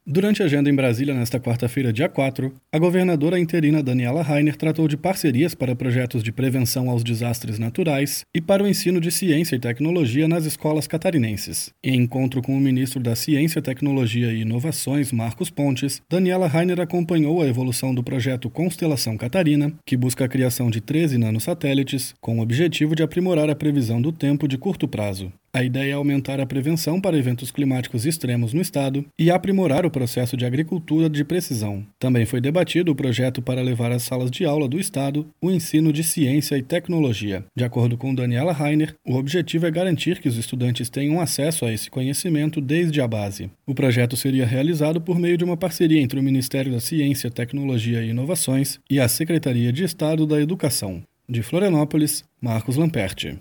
Durante a agenda em Brasília nesta quarta-feira, dia 4, a governadora interina Daniela Rainer tratou de parcerias para projetos de prevenção aos desastres naturais e para o ensino de ciência e tecnologia nas escolas catarinenses. Em encontro com o ministro da Ciência, Tecnologia e Inovações, Marcos Pontes, Daniela Rainer acompanhou a evolução do projeto Constelação Catarina, que busca a criação de 13 nanosatélites, com o objetivo de aprimorar a previsão do tempo de curto prazo. A ideia é aumentar a prevenção para eventos climáticos extremos no estado e aprimorar o processo de agricultura de precisão. Também foi debatido o projeto para levar às salas de aula do estado o ensino de ciência e tecnologia. De acordo com Daniela Rainer, o objetivo é garantir que os estudantes tenham acesso a esse conhecimento desde a base. O projeto seria realizado por meio de uma parceria entre o Ministério da Ciência, Tecnologia e Inovações e a Secretaria de Estado da Educação. De Florianópolis, Marcos Lamperti.